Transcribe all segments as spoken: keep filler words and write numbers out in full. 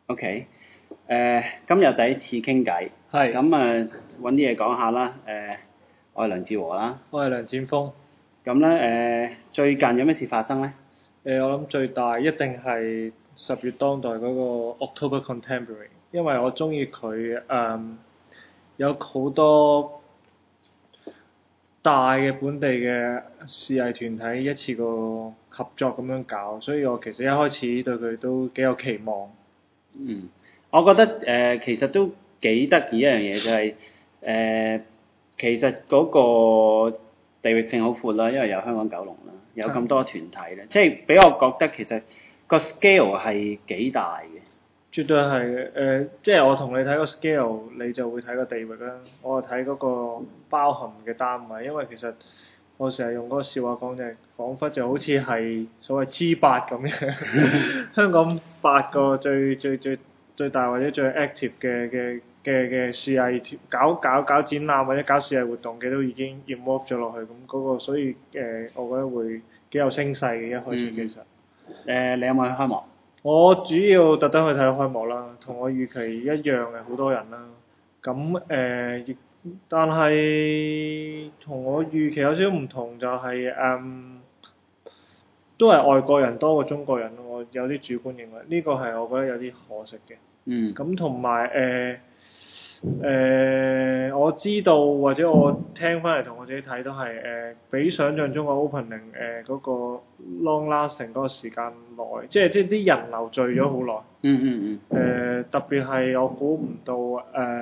OK，誒、呃，今日第一次傾偈， 係咁啊揾啲嘢講下啦。誒、呃，我係梁志和啦。 我係梁展峰。 咁咧誒，最近有咩事發生咧？ 誒、我諗最大一定係十月當代嗰個 October Contemporary，因為我中意佢誒有好多大嘅本地嘅視藝團體一次過合作咁樣搞，所以我其實一開始對佢都幾有期望。 嗯，我覺得誒、呃、其實都幾得意一樣嘢，就係、是、誒、呃、其實嗰個地域性好闊啦，因為有香港九龍啦，有咁多團體咧，即係俾我覺得其實個 scale 係幾大嘅。 絕對係誒、呃，即係我同你睇個 scale，你就會睇個地域啦。我係睇嗰個包含嘅單位，因為其實我成日用嗰個笑話講就係，彷彿就好似係所謂 G 八咁樣，香港八個最最最最大或者最 active 嘅嘅嘅嘅視藝團搞搞搞展覽或者搞視藝活動嘅都已經 involve 咗落去，咁嗰、嗰個所以誒、呃，我覺得會幾有聲勢嘅一開始其實。誒、 嗯呃，你有冇去開幕？ 我主要特登去睇開幕啦，同我預期一樣嘅好多人啦。咁誒，亦、呃、但係同我預期有少少唔同，就係，就係誒，都係外國人多過中國人咯。我有啲主觀認為，呢、呢個係我覺得有啲可惜嘅。 嗯。 咁同埋誒誒，我知道或者我聽翻嚟同我自己睇都係誒、呃，比想象中嘅 opening 誒、呃、嗰、嗰個 long lasting 嗰個時間耐，即係即係啲人流聚咗好耐。 嗯嗯嗯。 誒、呃、特別係我估唔到誒誒，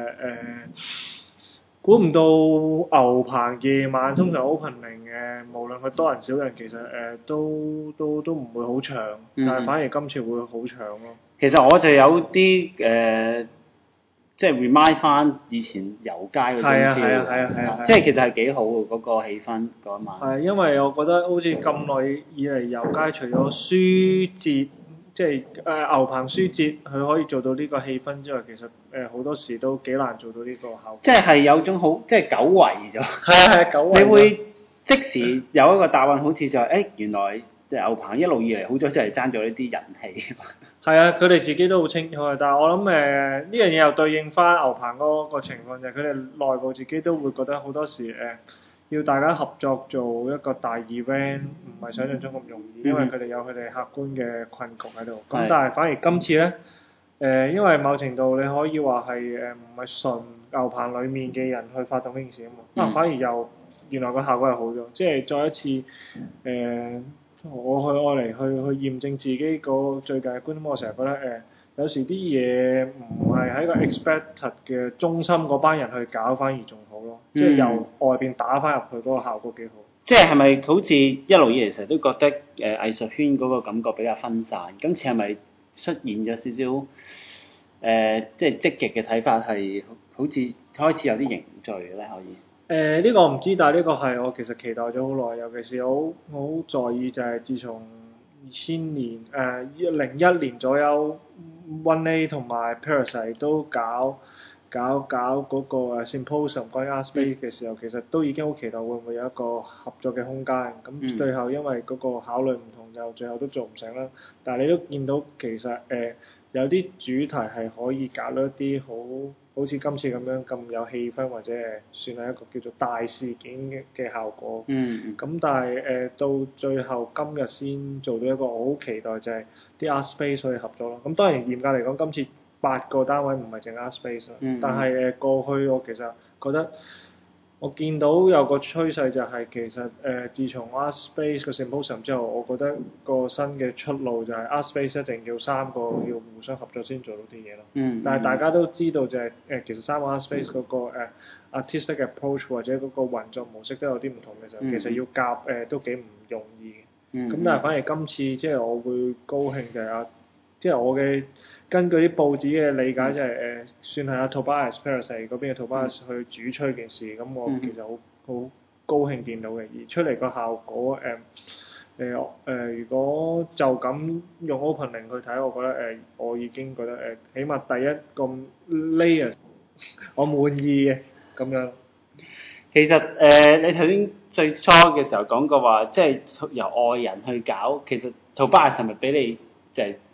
估、呃、唔、呃、到牛棚夜晚通常 opening 嘅，無論佢多人少人，其實誒、呃、都都都唔會好長， 嗯嗯但係反而今次會好長咯。 其實我就有啲誒、呃，即係 remind 翻以前遊街嗰種 feel 係啊係啊係啊係啊！ 即係其實係幾好嘅嗰、嗰個氣氛嗰一晚。 係因為我覺得好似咁耐以嚟遊街，除咗書節，即係誒、呃、牛棚書節，佢可以做到呢個氣氛之外，其實誒好、呃、多時都幾難做到呢個效果。 即係係有種好，即係久違咗。 係啊係啊，久違。 你會即時有一個答案，好似就係、是、誒、欸、原來牛棚一路以嚟好咗，真係爭咗呢啲人氣。 係啊，佢哋自己都好清楚嘅，但係我諗誒呢樣嘢又對應翻牛棚嗰個情況，就係佢哋內部自己都會覺得好多時誒、呃、要大家合作做一個大 event，唔係想象中咁容易，因為佢哋有佢哋客觀嘅困局喺度。咁、嗯、但係反而今次咧誒、呃，因為某程度你可以話係誒唔係純牛棚裡面嘅人去發動呢件事啊嘛，啊反而又原來個效果係好咗，即係再一次誒。呃我去我嚟去去驗證自己個最近嘅觀點，我成日覺得誒、呃，有時啲嘢唔係喺個 expected 嘅中心嗰班人去搞，反而仲好咯。嗯、即係由外邊打翻入去嗰個效果幾好。 即係係咪好似一路以嚟成日都覺得誒、呃、藝術圈嗰個感覺比較分散？今次係咪出現咗少少誒、呃，即係積極嘅睇法係好似開始有啲凝聚咧？可以？ 誒呢、呃這個我唔知，但係呢個係我其實期待咗好耐，尤其是我好我好在意就係自從二千年誒零一年左右 One A 同埋 Parasite 都搞搞搞嗰個誒 Symposium 關於 Art Space 嘅時候，其實都已經好期待會唔會有一個合作嘅空間。咁最後因為嗰個考慮唔同，就最後都做唔成啦。但係你都見到其實誒、呃、有啲主題係可以搞到一啲好。好似今次咁樣咁有氣氛，或者係算係一個叫做大事件嘅嘅效果。 嗯。 咁但係誒、呃、到最後今日先做到一個我好期待就係啲 Art Space 可以合作咯。咁當然嚴格嚟講，今次八個單位唔係淨 Art Space， 嗯、 但係誒、呃、過去我其實覺得我見到有個趨勢就係其實誒、呃、自從 Art Space 個 Symposium 之後，我覺得個新嘅出路就係 Art Space 一定要三個要互相合作先做到啲嘢咯。 嗯。 但係大家都知道就係、是、誒、呃、其實三個 Art Space 嗰、那個誒、呃、artistic approach 或者嗰個運作模式都有啲唔同嘅時候，嗯、其實要夾誒、呃、都幾唔容易嘅。嗯。咁但係反而今次即係我會高興就係啊，即係我嘅。根據啲報紙嘅理解，就係、是、誒、呃、算係阿 Tobias Parasite 嗰邊嘅 Tobias 去主催件事，咁、嗯、我其實好好高興見到嘅。而出嚟個效果誒誒誒，如果就咁用 opening 去睇，我覺得誒、呃、我已經覺得誒、呃，起碼第一咁 layer 我滿意嘅咁樣。 其實誒、呃，你頭先最初嘅時候講過話，即係由外人去搞，其實 Tobias 係咪俾你就係、是？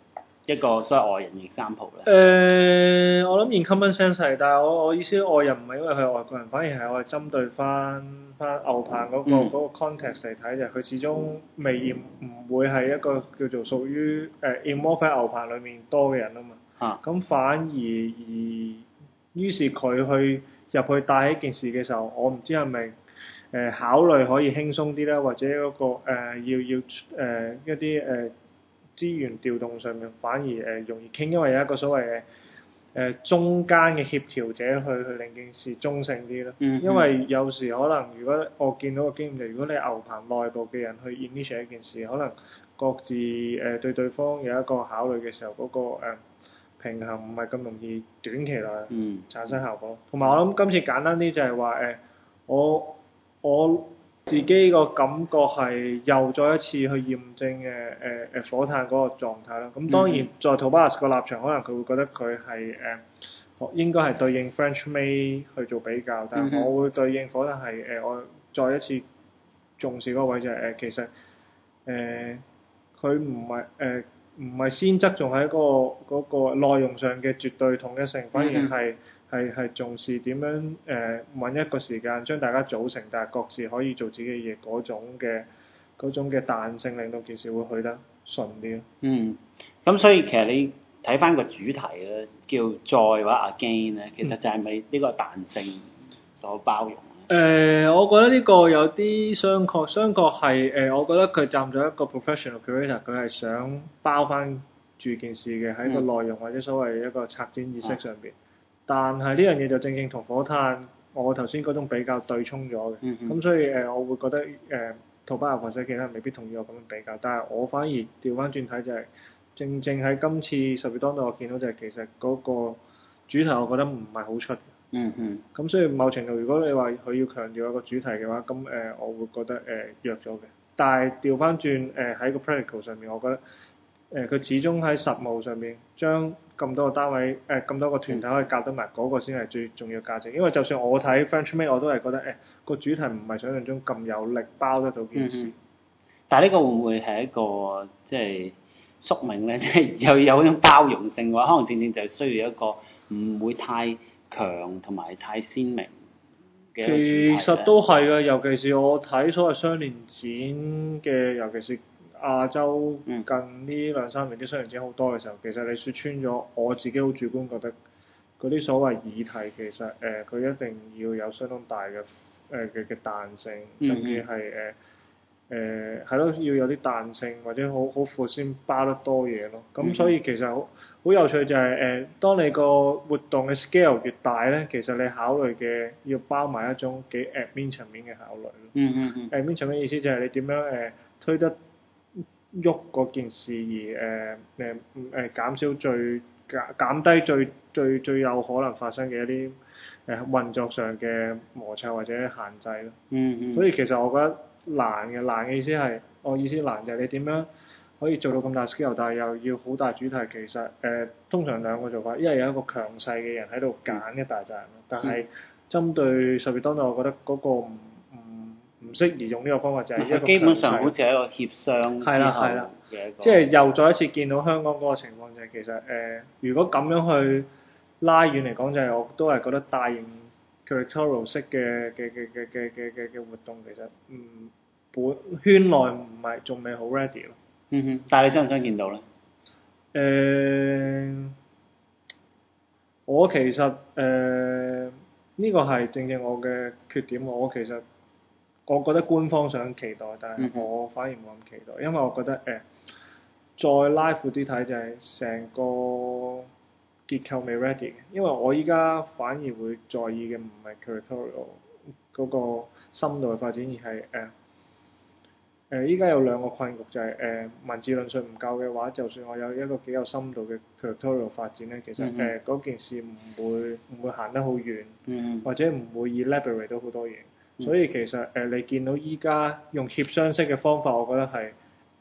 一個所謂外人 example 咧？ 誒、呃，我諗 in common sense 係，但係我我意思外人唔係因為佢係外國人，反而係我係針對翻翻牛棚嗰、那個嗰、 嗯、 個 context 嚟睇就係佢始終未唔會係一個叫做屬於誒 involve 喺牛棚裡面多嘅人啊嘛。 啊。 咁反而而於是佢去入去帶呢件事嘅時候，我唔知係咪誒考慮可以輕鬆啲啦，或者嗰、那個、呃、要要誒、呃、一啲誒。呃資源調動上面反而誒、呃、容易傾，因為有一個所謂嘅誒、呃、中間嘅協調者去去令件事中性啲咯。 嗯、 因為有時可能如果我見到個經驗就，如果你牛棚內部嘅人去 initiate 一件事，可能各自誒、呃、對對方有一個考慮嘅時候，嗰、那個、呃、平衡唔係咁容易短期內產生效果。同埋、嗯、我諗今次簡單啲就係話誒，我我。自己個感覺係又再一次去驗證誒誒誒火炭嗰個狀態啦。咁當然在 Tobias 個立場，可能佢會覺得佢係誒應該係對應 French May 去做比較，但係我會對應火炭係誒、呃、我再一次重視嗰個位就係、是、誒、呃、其實誒佢唔係誒唔係先側重喺嗰個嗰、那個內容上嘅絕對統一性，反而係。係係重視點樣誒揾、呃、一個時間將大家組成，但係各自可以做自己嘅嘢嗰種嘅嗰種嘅彈性，令到件事會去得順啲咯。 嗯，咁所以其實你睇翻個主題咧，叫再或者 again 咧，其實就係咪呢個彈性所包容咧？誒、 呃，我覺得呢個有啲商榷，商榷係誒，我覺得佢站咗一個 professional curator，佢係想包翻住件事嘅喺個內容、嗯、或者所謂一個策展意識上邊。啊。但係呢樣嘢就正正同火炭我頭先嗰種比較對沖咗嘅，咁、嗯、哼所以誒、呃、我會覺得誒土巴牛或者其他人未必同意我咁樣比較，但係我反而調翻轉睇就係、是、正正喺今次十月當中我見到就係其實嗰個主題我覺得唔係好出， 嗯嗯，咁所以某程度如果你話佢要強調一個主題嘅話，咁誒、呃、我會覺得誒、呃、弱咗嘅，但係調翻轉誒喺個 practical 上面，我覺得。誒佢、呃、始終喺實務上面將咁多個單位誒咁、呃、多個團體可以夾得埋，嗰、嗯、個先係最重要價值。因為就算我睇 French May 我都係覺得誒個、呃、主題唔係想象中咁有力包得到件事。嗯、 但係呢個會唔會係一個即係宿命咧？即係又有一種包容性嘅話，可能正正就需要一個唔會太強同埋太鮮明嘅。其實都係嘅，尤其是我睇所謂雙年展嘅，尤其是。亞洲近呢兩三年啲商業展好多嘅時候，其實你説穿咗，我自己好主觀覺得嗰啲所謂議題其實誒佢、呃、一定要有相當大嘅誒嘅嘅彈性，甚至係誒誒係咯要有啲彈性或者好好闊先包得多嘢咯。咁所以其實好好有趣就係、是、誒、呃，當你個活動嘅 scale 越大咧，其實你考慮嘅要包埋一種幾 admin 層面嘅考慮咯。 嗯嗯嗯。 admin 層面意思就係你點樣誒、呃、推得喐嗰件事而誒誒誒減少最減減低最最最有可能發生嘅一啲誒、呃、運作上嘅摩擦或者限制咯。 嗯嗯。 所以其實我覺得難嘅難嘅意思係，我意思難就係你點樣可以做到咁大 scale，但係又要好大主題。其實誒、呃、通常兩個做法，一係有一個強勢嘅人喺度揀一大扎人，但係針對十月當中，我覺得嗰個唔唔適宜用呢個方法，就係一個基本上好似係一個協商之後嘅一個， 即係又再一次見到香港嗰個情況就係其實誒、呃，如果咁樣去拉遠嚟講，就係我都係覺得大型 curatorial 式嘅嘅嘅嘅嘅嘅嘅嘅活動其實唔本圈內唔係仲未好 ready 咯。 嗯哼，但係你想唔想見到咧？ 誒、呃，我其實誒呢、呃這個係正正我嘅缺點，我其實。我覺得官方想期待，但係我反而冇咁期待，因為我覺得誒、呃、再拉闊啲睇就係成個結構未 ready 嘅，因為我依家反而會在意嘅唔係 curatorial 嗰個深度嘅發展，而係誒誒依家有兩個困局，就係、是、誒、呃、文字論述唔夠嘅話，就算我有一個幾有深度嘅 curatorial 發展咧，其實誒嗰、呃嗯、件事唔會唔會行得好遠，嗯、或者唔會 elaborate 到好多嘢。所以其實誒、呃，你見到依家用協商式嘅方法，我覺得係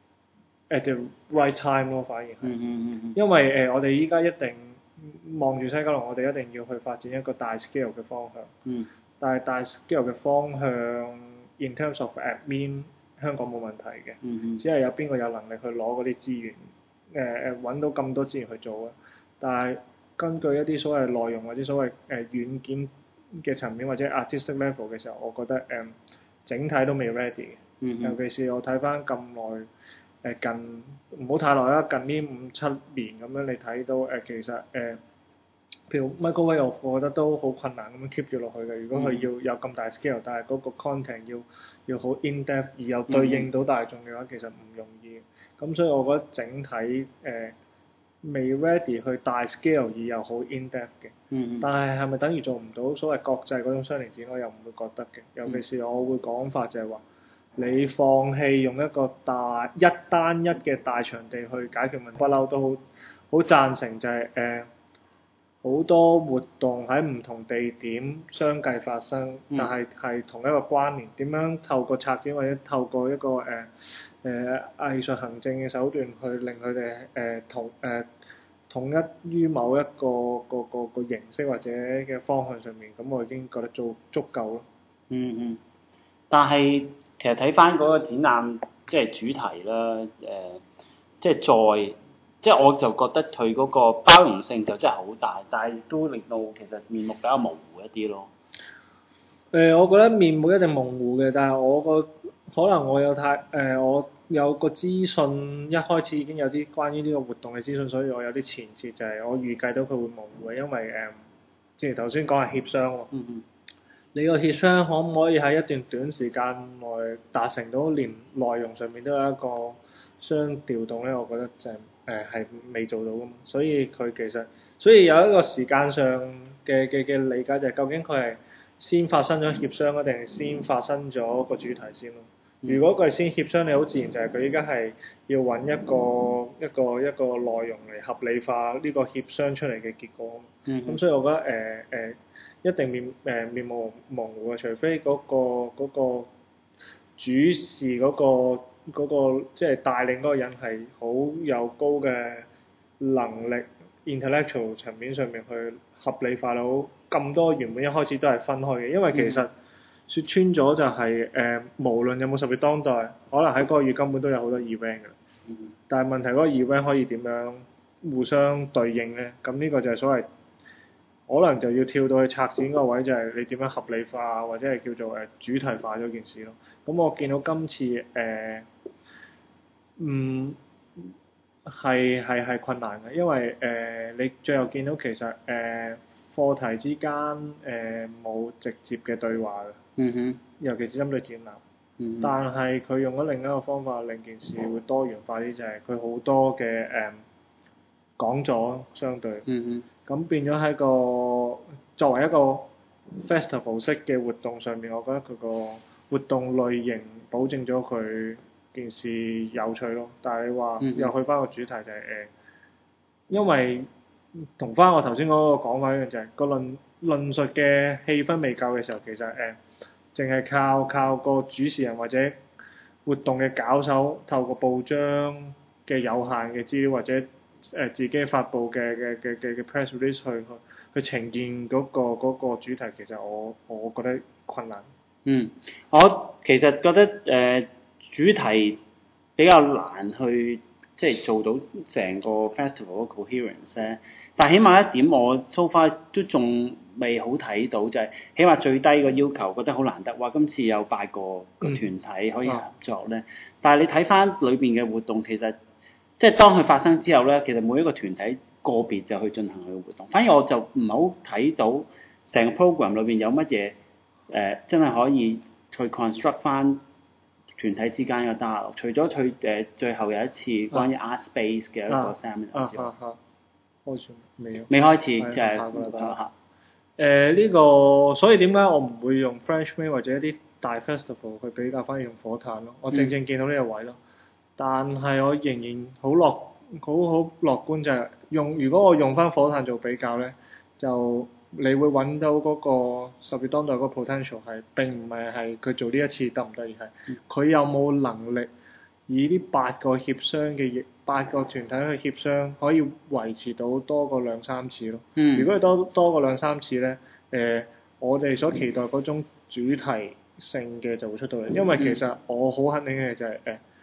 at the right time 咯，反而係，嗯嗯嗯、因為誒、呃，我哋依家一定望住西九龍，我哋一定要去發展一個大 scale 嘅方向。嗯。但係大 scale 嘅方向 in terms of admin，香港冇問題嘅。嗯嗯、只係有邊個有能力去攞嗰啲資源誒誒揾到咁多資源去做啊。但係根據一啲所謂內容或者所謂誒、呃、軟件嘅層面或者 artistic level 嘅時候，我覺得誒、呃、整體都未 ready 嘅。 嗯嗯尤其是我睇翻咁耐誒近唔好太耐啦，近呢五七年咁樣你睇到誒、呃、其實誒。呃譬如 Michael Way，我覺得都好困難咁樣 keep 住落去嘅。如果佢要有咁大 scale，但係嗰個 content 要要好 in depth，而又對應到大眾嘅話，其實唔容易。咁所以我覺得整體誒、呃、未 ready 去大 scale 而又好 in depth 嘅。 嗯嗯但係係咪等於做唔到所謂國際嗰種雙年展？我又唔會覺得嘅。尤其是我會講法就係話，你放棄用一個大一單一嘅大場地去解決問題，不嬲都好好贊成就係、是、誒。呃好多活動喺唔同地點相繼發生，但係係同一個關聯。點樣透過策展或者透過一個誒誒、呃呃、藝術行政嘅手段去令佢哋誒同誒、呃、統一於某一個個個個形式或者嘅方向上面，咁我已經覺得做足夠咯。 嗯嗯，但係其實睇翻嗰個展覽即係主題啦，誒、呃、即係再。即係我就覺得佢嗰個包容性就真係好大，但係都令到其實面目比較模糊一啲咯。 誒、呃，我覺得面目一定模糊嘅，但係我個可能我有太誒、呃，我有個資訊一開始已經有啲關於呢個活動嘅資訊，所以我有啲前設就係我預計到佢會模糊嘅，因為誒、呃，正如頭先講係協商喎。 嗯嗯。你個協商可唔可以喺一段短時間內達成到連內容上面都有一個相調動咧？我覺得就係誒係未做到㗎嘛，所以佢其實所以有一個時間上嘅嘅嘅理解就係究竟佢係先發生咗協商啊，定係先發生咗個主題先咯？如果佢係先協商，你好自然就係佢依家係要揾一個一個一個內容嚟合理化呢個協商出嚟嘅結果。嗯咁、嗯、所以我覺得誒誒、呃呃、一定面誒、呃、面目模糊嘅，除非嗰、嗰個嗰個主事嗰、嗰個。嗰、那個即係帶領嗰個人係好有高嘅能力 intellectual 層面上面去合理化到咁多原本一開始都係分開嘅，因為其實説穿咗就係、是、誒、呃、無論有冇十月當代，可能喺嗰個月根本都有好多 event 嘅，但係問題嗰個 event 可以點樣互相對應咧？咁呢個就係所謂可能就要跳到去策展嗰個位，就係你點樣合理化或者係叫做誒主題化咗件事咯。咁我見到今次誒。呃嗯，係係係困難嘅，因為誒、呃、你最後見到其實誒、呃、課題之間誒冇、呃、直接嘅對話嘅， 嗯哼， 尤其是針對展覽， 嗯哼，但係佢用咗另一個方法令件事會多元化啲，就係佢好多嘅誒、呃、講座相對， 嗯哼，咁變咗喺個作為一個 festival 式嘅活動上面，我覺得佢個活動類型保證咗佢件事有趣咯，但係你話又去翻個主題就係、是、誒、呃，因為同翻我頭先嗰個講法一樣，就係、是、個論論述嘅氣氛未夠嘅時候，其實誒，淨、呃、係靠靠個主持人或者活動嘅搞手，透過報章嘅有限嘅資料或者誒、呃、自己發布嘅嘅嘅嘅嘅 press release 去去去呈現嗰、那個嗰、那個主題，其實我我覺得困難。 嗯，我其實覺得誒。呃主題比較難去即係做到成個 festival 嘅 coherence 咧，但係起碼一點我 so far 都仲未好睇到，就係、是、起碼最低個要求覺得好難得，話今次有八個個團體可以合作咧。嗯、但係你睇翻裏邊嘅活動，其實即係當佢發生之後咧，其實每一個團體個別就去進行佢嘅活動，反而我就唔係好睇到成個 program 裏邊有乜嘢誒真係可以去 construct 翻團體之間嘅 dialogue，除咗佢誒最後有一次關於 art space 嘅一個 seminar 之外， 開始未有？ 未開始，即係嚇。 誒呢個，所以點解我唔會用 French May 或者一啲大 festival 去比較，反而用火炭咯？我正正見到呢個位咯。嗯、但係我仍然好樂好好樂觀就係用，如果我用翻火炭做比較咧，就。你會揾到嗰個十月當代嗰個 potential 係並唔係係佢做呢一次得唔得，而係佢有冇能力以呢八個協商嘅八個團體去協商，可以維持到多過兩三次咯。嗯、如果係多多過兩三次咧，誒、呃，我哋所期待嗰種主題性嘅就會出到嚟，因為其實我好肯定嘅就係、是、誒、呃，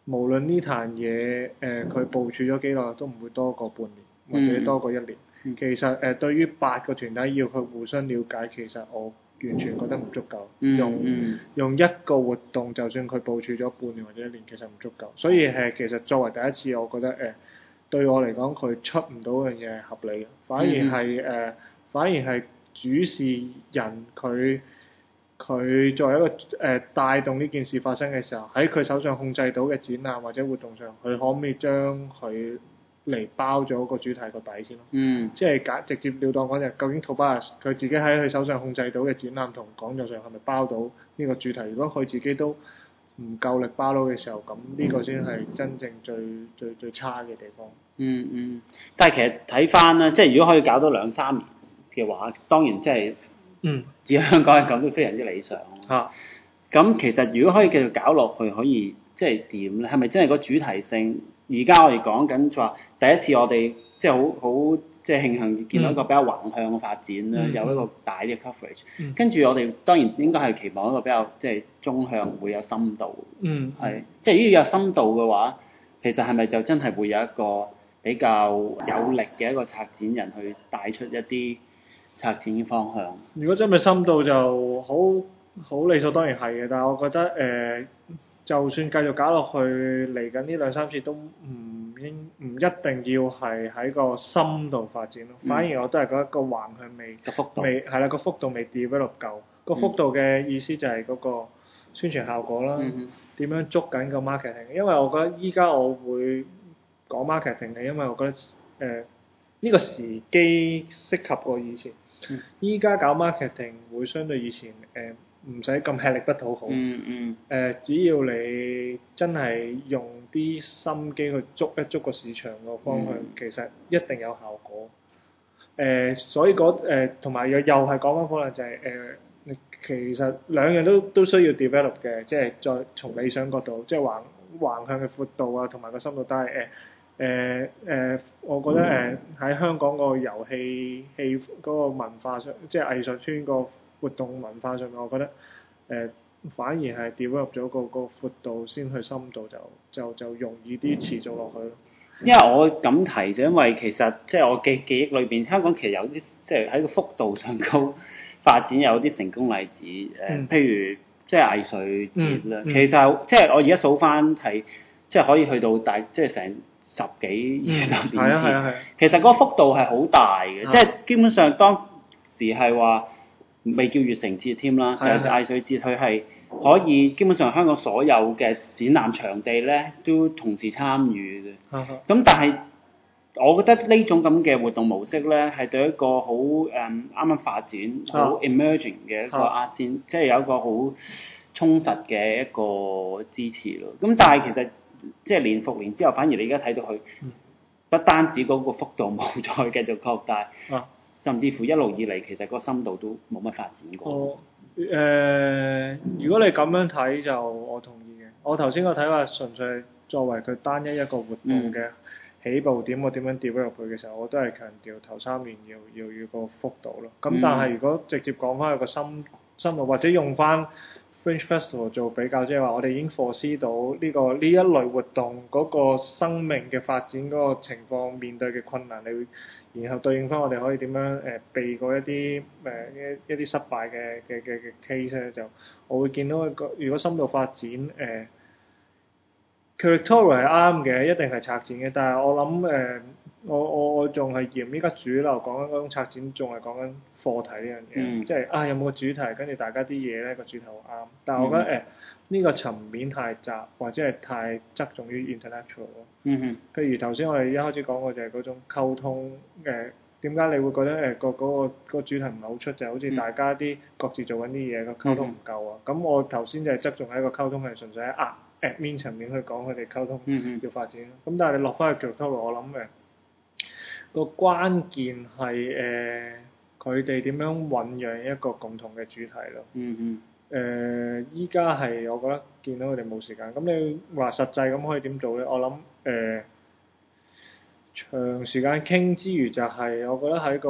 無論呢壇嘢誒佢部署咗幾耐，都唔會多過半年或者多過一年。 嗯、 其實誒、呃、對於八個團體要佢互相了解，其實我完全覺得唔足夠。 嗯、 用、 嗯、 用一個活動，就算佢部署咗半年或者一年，其實唔足夠。所以誒、呃、其實作為第一次，我覺得誒、呃、對我嚟講，佢出唔到樣嘢係合理嘅，反而係誒、 嗯呃、反而係主事人佢。佢作為一個誒、呃、帶動呢件事發生嘅時候，喺佢手上控制到嘅展覽或者活動上，佢可唔可以將佢嚟包咗個主題個底先咯？ 嗯， 即係簡直接了當講就係，究竟 Tobias 佢自己喺佢手上控制到嘅展覽同講座上係咪包到呢個主題？如果佢自己都唔夠力包到嘅時候，咁呢個先係真正最最最差嘅地方。 嗯嗯，但係其實睇翻啦，即係如果可以搞到兩三年嘅話，當然即係。 嗯， 只香港係咁都非常之理想。嚇、啊，咁其實如果可以繼續搞落去，可以即係點咧？係咪真係個主題性？而家我哋講緊就話第一次我哋即係好好即係慶幸見到一個比較橫向嘅發展啦，嗯、有一個大啲嘅 coverage、嗯。跟住我哋當然應該係期望一個比較即係中向會有深度。嗯。係，即係如果有深度嘅話，其實係咪就真係會有一個比較有力嘅一個策展人去帶出一啲策展嘅方向？ 如果真係深度就好好理所當然係嘅，但係我覺得誒、呃，就算繼續搞落去，嚟緊呢兩三次都唔應唔一定要係喺個深度發展咯。嗯、反而我都係覺得個橫向未個幅度未係啦，個幅度未 develop 夠。個幅度嘅意思就係嗰個宣傳效果啦，點、嗯、樣捉緊個 marketing。因為我覺得依家我會講 marketing 嘅，因為我覺得誒呢、呃呢個時機適合過以前。依家、嗯、搞 marketing 會相對以前誒唔使咁吃力不討好，誒、 嗯嗯呃、只要你真係用啲心機去捉一捉個市場個方向，嗯、其實一定有效果。誒、呃、所以嗰誒同埋又又係講翻可能就係、是、誒、呃，其實兩樣都都需要 develop 嘅，即係再從理想角度，即係橫橫向嘅闊度啊，同埋個深度，但係誒。呃誒誒、呃呃，我覺得誒喺、呃、香港個遊戲戲嗰個文化上，即係藝術圈個活動文化上面，我覺得誒、呃、反而係 develop 咗個個闊度先去深度就就就容易啲持續落去咯。 因為我咁提就因為其實即係我記記憶裏邊，香港其實有啲即係喺個幅度上高發展有啲成功例子誒，呃嗯、譬如即係藝術節啦，嗯嗯、其實即係我而家數翻係即係可以去到大即係成十幾二十年前， 嗯啊啊啊、 其實嗰個幅度係好大嘅，即係、啊、基本上當時係話未叫月城節添啦，就係藝術節佢係可以基本上香港所有嘅展覽場地咧都同時參與嘅。咁、啊、但係我覺得呢種咁嘅活動模式咧係對一個好誒啱啱發展好 emerging 嘅一個 art scene，即係有一個好充實嘅一個支持咯。咁但係其實即係年復年之後，反而你而家睇到佢，不單止嗰個幅度冇再繼續擴大，啊、甚至乎一路以嚟其實個深度都冇乜發展過。 哦，誒、呃，如果你咁樣睇就我同意嘅。我頭先個睇法純粹係作為佢單一一個活動嘅起步點，嗯、我點樣 develop 佢嘅時候，我都係強調頭三年要要要個幅度咯。咁但係如果直接講翻佢個深深度，或者用翻Fringe Festival 做比較，即係話我哋已經 foresee 到呢、這個呢一類活動嗰個生命嘅發展嗰個情況面對嘅困難，你會然後對應翻我哋可以點樣誒、呃、避過一啲誒、呃、一一啲失敗嘅嘅嘅嘅 case 咧，就我會見到一個如果深度發展誒、呃、curatorial 係啱嘅，一定係策展嘅，但係我諗誒、呃、我我我仲係嫌依家主流講緊嗰種策展仲係講緊課題呢樣嘢，嗯、即係啊有冇個主題，跟住大家啲嘢咧個主題好啱，但係我覺得誒呢、嗯呃呢個層面太窄，或者係太側重於 intellectual 咯。嗯哼。譬如頭先我哋一開始講過就係嗰種溝通誒，點、呃、解你會覺得誒、呃、個嗰、嗰個嗰個主題唔係好出，就係、好似大家啲各自做緊啲嘢個溝通唔夠啊。咁、嗯、哼我頭先就係側重喺個溝通係純粹喺啊 admin 層面去講佢哋溝通要發展。咁、嗯、哼但係你落翻去 curatorial，我諗誒個關鍵係誒佢哋點樣醖釀一個共同嘅主題咯。嗯嗯。誒，依家係我覺得見到佢哋冇時間。咁你話實際咁可以點做咧？我諗誒、呃、長時間傾之餘，就係我覺得喺個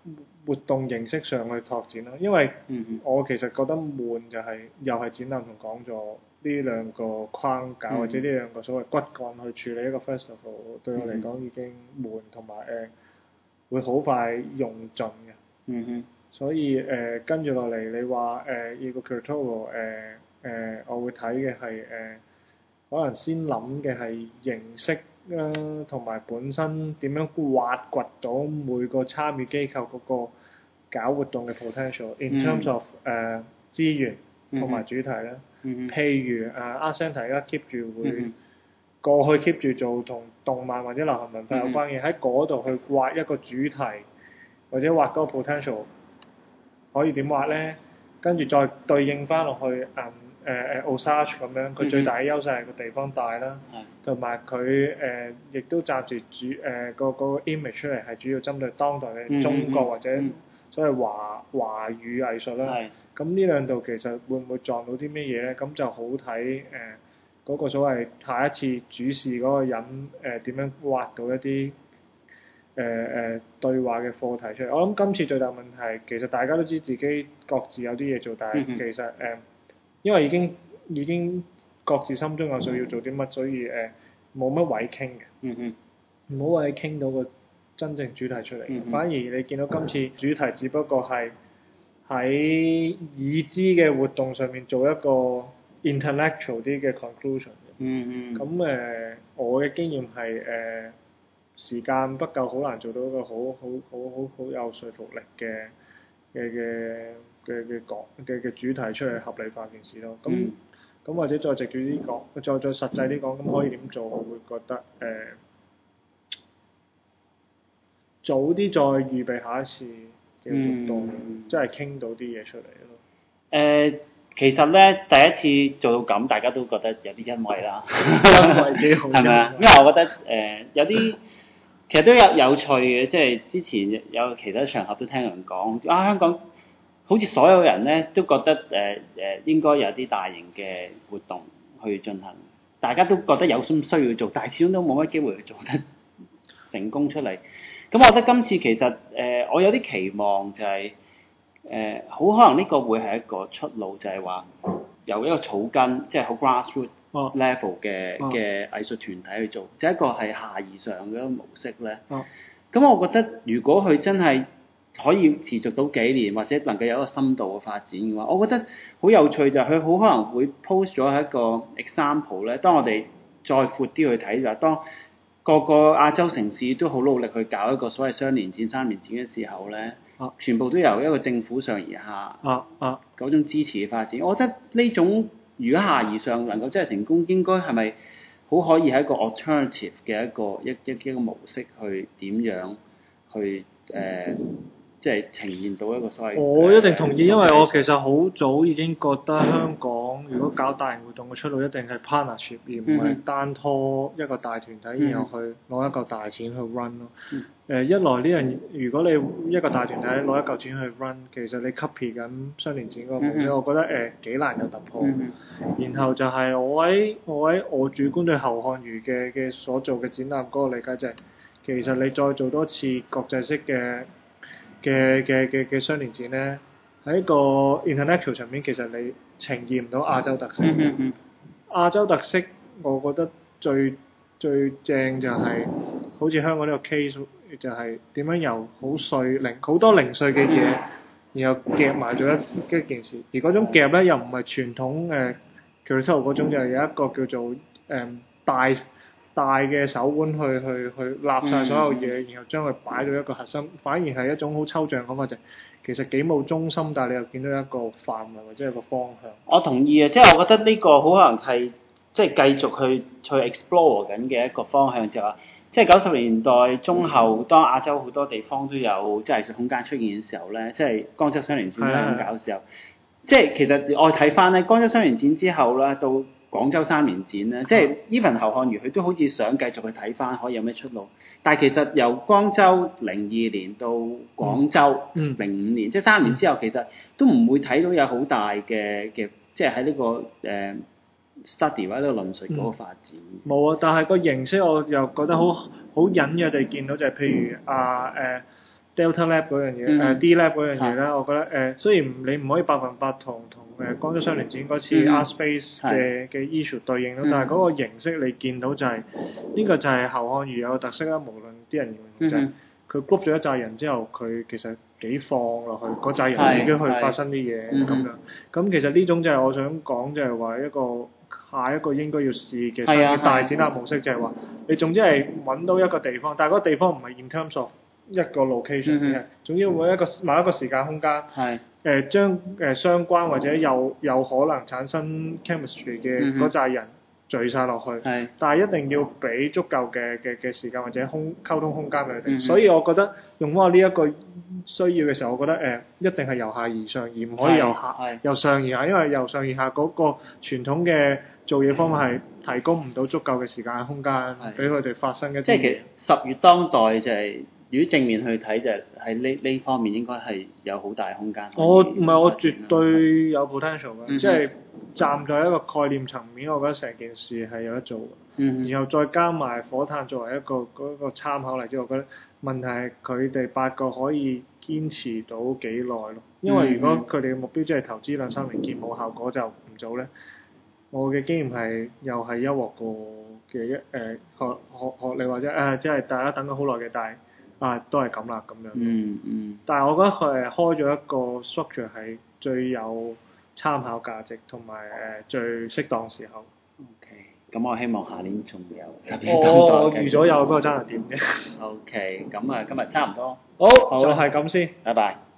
活動形式上去拓展咯。因為嗯我其實覺得悶就係、是、又係展覽同講座呢兩個框架、 嗯、 或者呢兩個所謂骨幹去處理一個 festival， 對我嚟講已經悶，同埋誒會好快用盡嘅。 嗯哼。 所以誒、呃、跟住落嚟，你話誒要個 curatorial 誒誒，我會睇嘅係誒可能先諗嘅係形式啦，同、呃、埋本身點樣挖掘到每個參與機構嗰個搞活動嘅 potential，in terms of 誒、呃、資源同埋主題啦。 嗯、 譬如誒 Art Centre 而家 keep 住會、 嗯、 過去 keep 住做同動漫或者流行文化有關嘅，喺嗰度去挖一個主題或者挖嗰個 potential。可以點畫咧？跟住再對應翻落去誒誒誒 Osage 咁樣，佢最大嘅優勢係個地方大啦，同埋佢誒亦都暫時主誒、呃、個個 image 出嚟係主要針對當代嘅中國、嗯、或者所謂華華語藝術啦。咁呢兩度其實會唔會撞到啲咩嘢咧？咁就好睇誒嗰個所謂下一次主事嗰個人誒點、呃、樣畫到一啲。誒誒、呃、對話嘅課題出嚟，我諗今次最大問題其實大家都知自己各自有啲嘢做，但係其實誒、呃，因為已經已經各自心中有數要做啲乜，所以誒冇乜位傾嘅，嗯嗯，冇位傾到個真正主題出嚟，嗯、反而你見到今次主題只不過係喺已知嘅活動上面做一個 intellectual 啲嘅 conclusion，嗯嗯，咁誒、呃、我嘅經驗係誒。呃時間不夠，好難做到一個好好好好好有說服力嘅嘅嘅嘅嘅講嘅嘅主題出嚟合理化件事咯。咁咁、嗯、或者再直接啲講，再再實際啲講，咁可以點做？我會覺得誒、呃、早啲再預備下一次嘅活動，即係傾到啲嘢出嚟咯。 誒、呃，其實咧第一次做到咁，大家都覺得有啲欣慰啦，欣慰幾好，係咪啊？因為我覺得誒、呃、有啲。其實都有有趣嘅，即係之前有其他場合都聽人講啊，香港好似所有人咧都覺得誒誒、呃呃、應該有啲大型嘅活動去進行，大家都覺得有心需要做，但係始終都冇乜機會去做得成功出嚟。咁我覺得今次其實誒、呃、我有啲期望就係誒好可能呢個會係一個出路，就係話由一個草根即係好 grassroot level 嘅嘅藝術團體去做，就一個係下而上嘅一個模式咧。咁、哦、我覺得如果佢真係可以持續到幾年，或者能夠有一個深度嘅發展嘅話，我覺得好有趣就係佢好可能會 post 咗一個 example 咧。當我哋再闊啲去睇就係當個個亞洲城市都好努力去搞一個所謂雙年展、三年展嘅時候咧，哦、全部都由一個政府上而下嗰、哦哦、種支持嘅發展。我覺得呢種如果下而上能夠真係成功，應該係咪好可以係一個 alternative 嘅一個一一一個模式去點樣去誒、呃，即係呈現到一個所謂。 我一定同意，呃、因為我其實好早已經覺得香港如果搞大型活動嘅出路一定係 partnership，而唔係單拖一個大團體，嗯、然後去攞一個大錢去 run 咯。誒、嗯呃，一來呢樣，如果你一個大團體攞一嚿錢去 run，其實你 copy 緊雙年展嗰個模式，嗯、我覺得誒幾、呃、難有突破。嗯、然後就係我喺我喺我主觀對後漢語嘅嘅所做嘅展覽嗰個理解就係、是，其實你再做多次國際式嘅嘅嘅嘅嘅雙年展咧，喺個 intellectual 層面其實你呈現唔到亞洲特色。嗯嗯嗯、亞洲特色我覺得最最正就係、是、好似香港呢個 case，就係點樣由好碎零好多零碎嘅嘢，然後夾埋咗一一件事。而嗰種夾咧又唔係傳統誒 curatorial 嗰種，就係有一個叫做誒、呃、大大嘅手腕去去去立晒所有嘢，嗯、然後將佢擺到一個核心，反而係一種好抽象咁嘅，就其實幾冇中心，但係你又見到一個範圍或者一個方向。 我同意啊，即係我覺得呢個好可能係即係繼續去去 explore 緊嘅一個方向，就係話即係九十年代中後，當亞洲好多地方都有即係藝術空間出現嘅時候咧，即係江州雙年展咁搞嘅時候，即係其實我睇翻咧，江州雙年展之後咧到廣州三年展咧，即係 even 侯漢餘佢都好似想繼續去睇翻可以有咩出路，但係其實由光州零二年到廣州零五年，嗯、即係三年之後，其實都唔會睇到有好大嘅嘅，即係喺呢個誒、呃、study 或者呢個論述嗰個發展。 冇啊、嗯，但係個形式我又覺得好好隱約地見到就係譬如啊誒。呃 Delta Lab 嗰樣嘢，誒、 嗯呃、D Lab 嗰樣嘢咧， 係我覺得誒、呃、雖然你唔可以百分百同同誒光州雙年展嗰次嗯 Art Space 嘅嘅 issue 對應咯， 嗯但係嗰個形式你見到就係、是、呢、個就係後漢語有個特色啦，無論啲人認為就係、 嗯佢 group 咗一紮人之後，佢其實幾放落去嗰扎人自己去發生啲嘢嗯咁樣。咁其實呢種就係我想講，就係話一個下一個應該要試嘅新係啊嘅大展覽模式，就係話你總之係揾到一個地方，但係嗰個地方唔係 in terms of 一個 location 嘅、 嗯， 總之揾一個某一個時間空間， 係誒將誒相關或者有有可能產生 chemistry 嘅嗰扎人聚晒落去， 係但係一定要俾足夠嘅嘅嘅時間或者空溝通空間俾佢哋。 嗯所以我覺得用翻呢一個需要嘅時候，我覺得誒、呃、一定係由下而上，而唔可以由下係由上而下，因為由上而下嗰個傳統嘅做嘢方法係提供唔到足夠嘅時間空間俾佢哋發生一啲嘢。 即係其實十月當代就係、是。如果正面去睇就係呢呢方面應該係有好大空間。 我唔係我絕對有 potential 嘅， 嗯、 即係站在一個概念層面，我覺得成件事係有得做嘅。 嗯、 然後再加埋火炭作為一個嗰、嗰個參考例子，我覺得問題係佢哋八個可以堅持到幾耐咯。因為如果佢哋嘅目標即係投資兩三年見冇效果就唔做咧，我嘅經驗係又係一鑊過嘅一誒學學學你或者誒即係大家等咗好耐嘅，但係。啊，都係咁啦，咁樣。 嗯嗯。 但係我覺得佢係開咗一個 structure 係最有參考價值同埋誒最適當時候。 OK，咁我希望下年仲有十年我預咗有嗰個爭係點嘅。 OK，咁啊，今日差唔多。 好，好就係咁先。 拜拜。